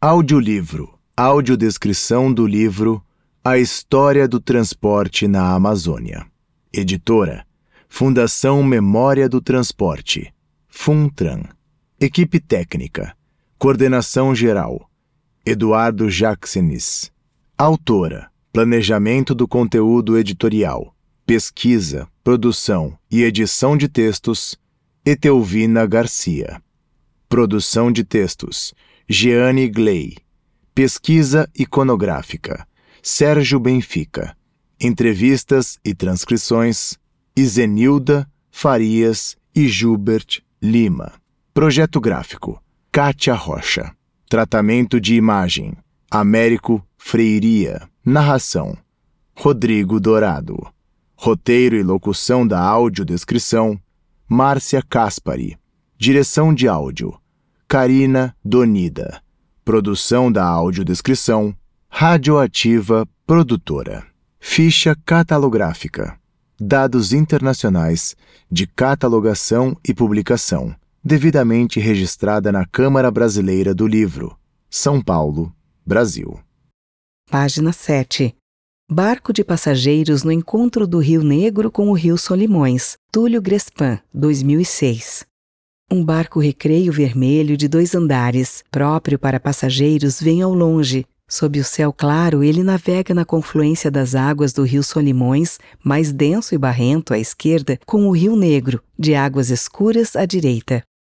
Audiolivro. Audiodescrição do livro A História do Transporte na Amazônia. Editora: Fundação Memória do Transporte, FUNTRAN. Equipe técnica: Coordenação Geral: Eduardo Jacksenis. Autora: Planejamento do conteúdo editorial, pesquisa, produção e edição de textos: Etelvina Garcia. Produção de textos: Jeane Gley. Pesquisa iconográfica: Sérgio Benfica. Entrevistas e transcrições: Izenilda Farias e Gilbert Lima. Projeto gráfico: Kátia Rocha. Tratamento de imagem: Américo Freiria. Narração: Rodrigo Dourado. Roteiro e locução da audiodescrição: Márcia Caspari. Direção de áudio: Karina Donida. Produção da audiodescrição: Radioativa Produtora. Ficha catalográfica: Dados internacionais de catalogação e publicação, devidamente registrada na Câmara Brasileira do Livro, São Paulo, Brasil. Página 7. Barco de passageiros no encontro do Rio Negro com o Rio Solimões, Túlio Grespan, 2006. Um barco recreio vermelho de 2 andares, próprio para passageiros, vem ao longe. Sob o céu claro, ele navega na confluência das águas do Rio Solimões, mais denso e barrento à esquerda, com o Rio Negro, de águas escuras à direita.